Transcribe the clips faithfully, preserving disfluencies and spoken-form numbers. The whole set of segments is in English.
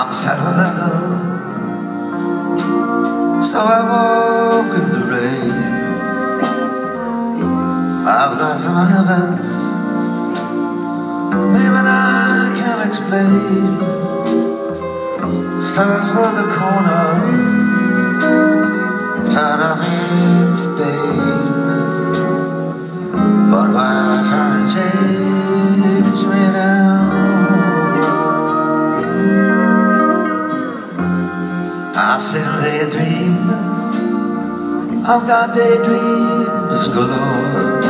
I'm sentimental, so I walk in the rain. I've got some habits, maybe I can't explain. Start from the corner, turn up in Spain. But why try to change me now? I still daydream, I've got daydreams galore.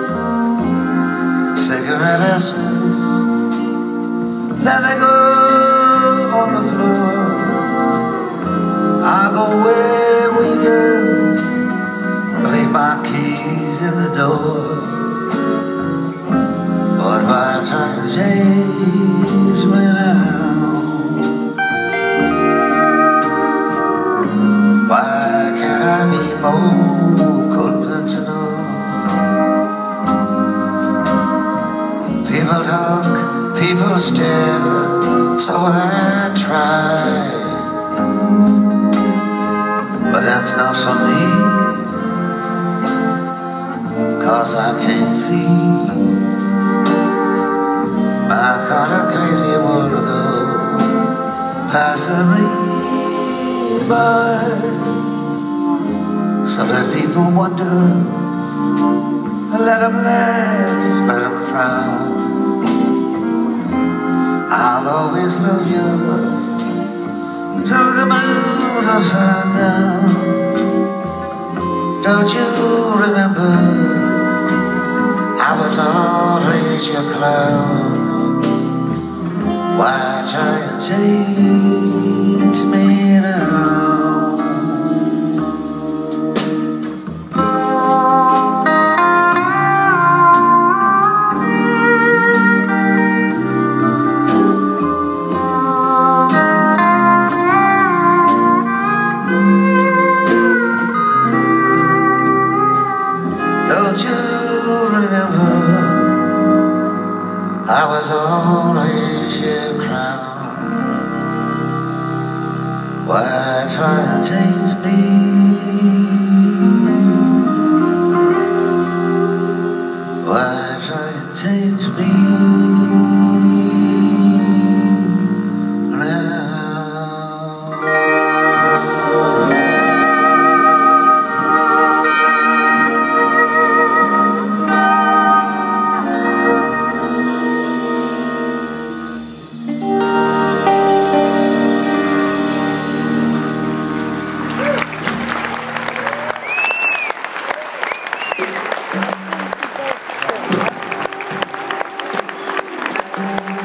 Cigarette ashes, let they go on the floor. I go away weekends, leave my keys in the door. But why try to change me now? Why can't I be more conventional? People talk, people stare, so I try. But that's not for me, 'cause I can't see. I got a crazy world to go, passing me by. So let people wonder, let them laugh, let them frown. I'll always love you till the moon's upside down. Don't you remember, I was always your clown. Why try and change me now? Don't you remember, I was always your clown. Why try and change me? Why try and change me now? Thank you.